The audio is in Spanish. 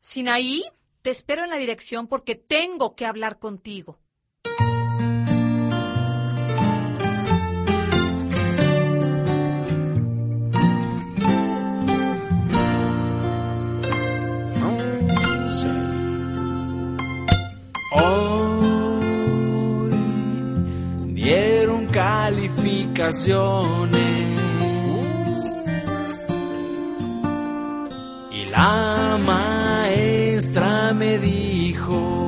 Sinaí, te espero en la dirección porque tengo que hablar contigo. Hoy dieron calificaciones y la maestra me dijo: